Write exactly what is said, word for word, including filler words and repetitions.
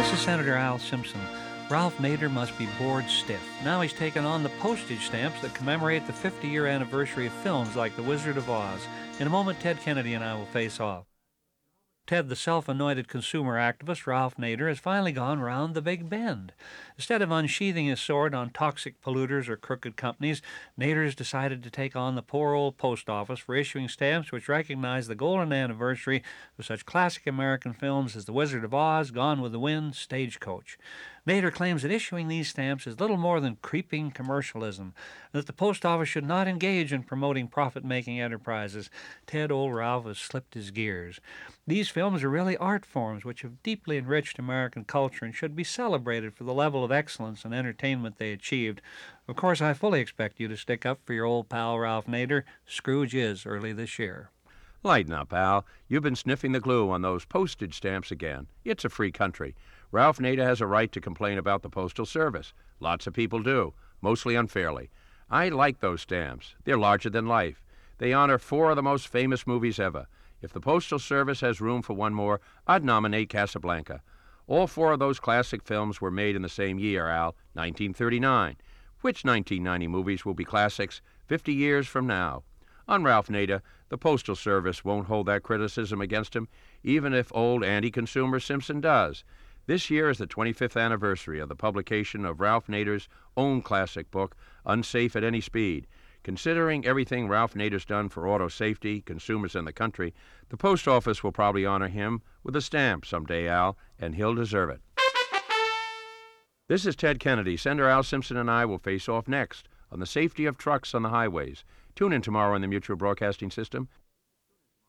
This is Senator Al Simpson. Ralph Nader must be bored stiff. Now he's taken on the postage stamps that commemorate the fifty-year anniversary of films like The Wizard of Oz. In a moment, Ted Kennedy and I will face off. Ted, the self-anointed consumer activist, Ralph Nader, has finally gone round the Big Bend. Instead of unsheathing his sword on toxic polluters or crooked companies, Nader has decided to take on the poor old post office for issuing stamps which recognize the golden anniversary of such classic American films as The Wizard of Oz, Gone with the Wind, Stagecoach. Nader claims that issuing these stamps is little more than creeping commercialism, and that the post office should not engage in promoting profit-making enterprises. Ted, old Ralph has slipped his gears. These films are really art forms which have deeply enriched American culture and should be celebrated for the level of excellence and entertainment they achieved. Of course, I fully expect you to stick up for your old pal Ralph Nader. Scrooge is early this year. Lighten up, Al. You've been sniffing the glue on those postage stamps again. It's a free country. Ralph Nader has a right to complain about the Postal Service. Lots of people do, mostly unfairly. I like those stamps. They're larger than life. They honor four of the most famous movies ever. If the Postal Service has room for one more, I'd nominate Casablanca. All four of those classic films were made in the same year, Al, nineteen thirty-nine. Which nineteen ninety movies will be classics fifty years from now? On Ralph Nader, the Postal Service won't hold that criticism against him, even if old anti-consumer Simpson does. This year is the twenty-fifth anniversary of the publication of Ralph Nader's own classic book, Unsafe at Any Speed. Considering everything Ralph Nader's done for auto safety, consumers, and the country, the post office will probably honor him with a stamp someday, Al, and he'll deserve it. This is Ted Kennedy. Senator Al Simpson and I will face off next on the safety of trucks on the highways. Tune in tomorrow on the Mutual Broadcasting System.